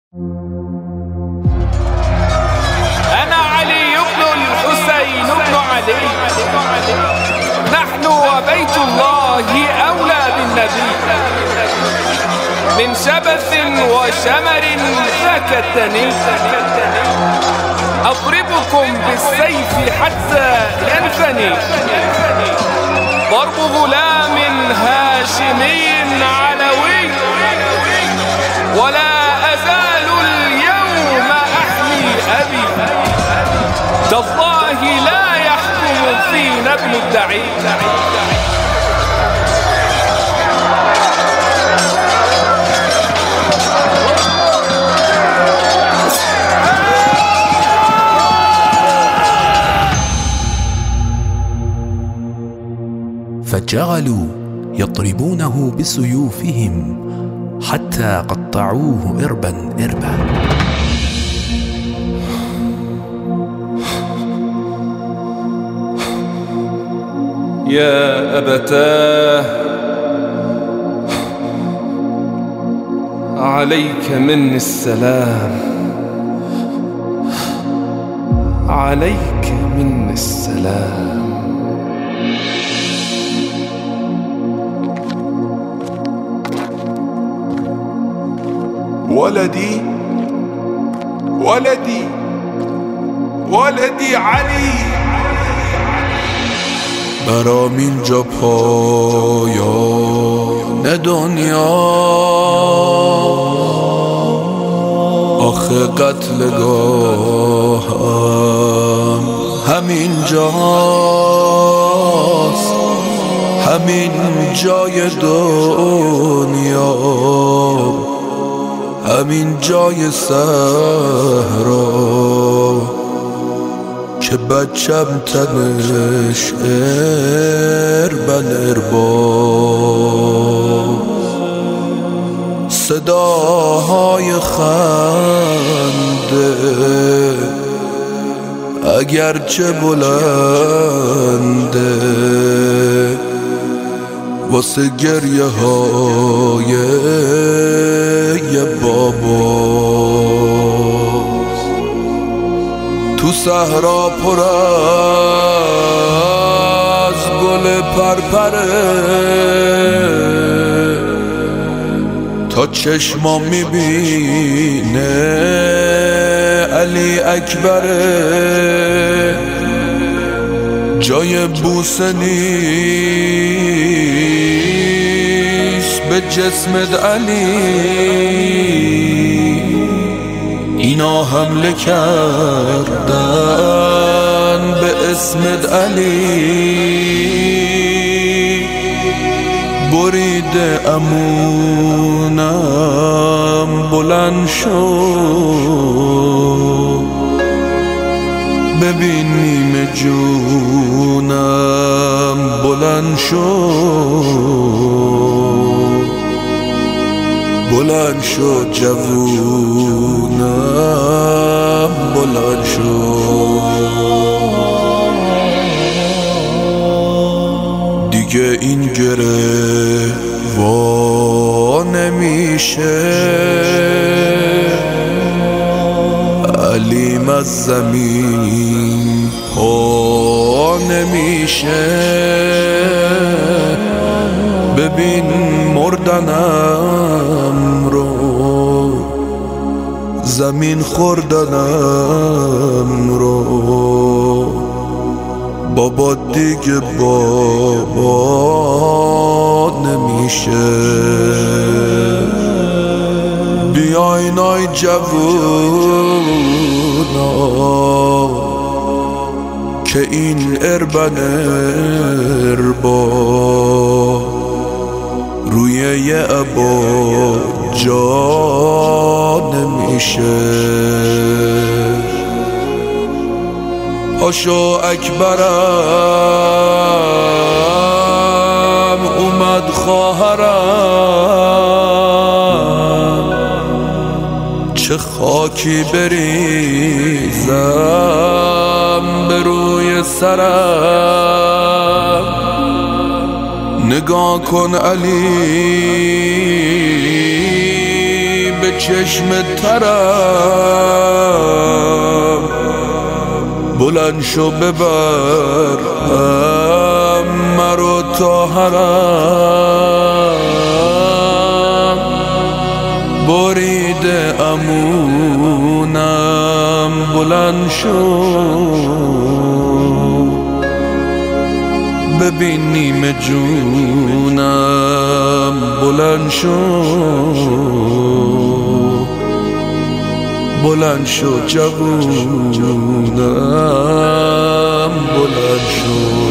أنا علي بن الحسين بن علي، نحن وبيت الله أولى بالنبي، من شبث وشمر فكتني، أضربكم بالسيف حتى ينفني، ضرب غلام هاشمي علوي، ولا أزال اليوم أحمي أبي، تالله لا يحكم فينا ابن الدعي. فجعلوا يضربونه بسيوفهم حتى قطعوه إربا إربا. يا أبتاه عليك مني السلام، عليك مني السلام. ولدي ولدي ولدی علی، برام اینجا پایان دنیا، آخه قتلگاهم همین جاست، همین جای دنیا، همین جای صحرا که بچم تنش اربن اربا، صداهای خنده اگرچه بلنده، واسه گریه های یه باباست. تو صحرا پر از گل پرپره، تا چشمام میبینه علی اکبره، جای بوسه نیست به جسمت علی، اینا حمله کردن به اسمت علی، بریده امونم بلند شد، ببینیم جونم بلند شد، بلند شد جوونم بلند شد. دیگه این گره وا نمیشه، علیم از زمین پا نمیشه، ببین مردنم رو، زمین خوردنم رو، بابا دیگه بابا نمیشه. بیاین آی جوونا که این اربن اربا روی یه عبا جا نمیشه. پاشو اکبرم اومد خواهرم، چه خاکی بریزم به روی سرم، نگاه کن علی به به چشم ترم، بلند شو ببر مرا تا حرم. بریده امونم بلند شو، ببین نیمه جونم بلند شو، بلند شو جوونم بلند شو.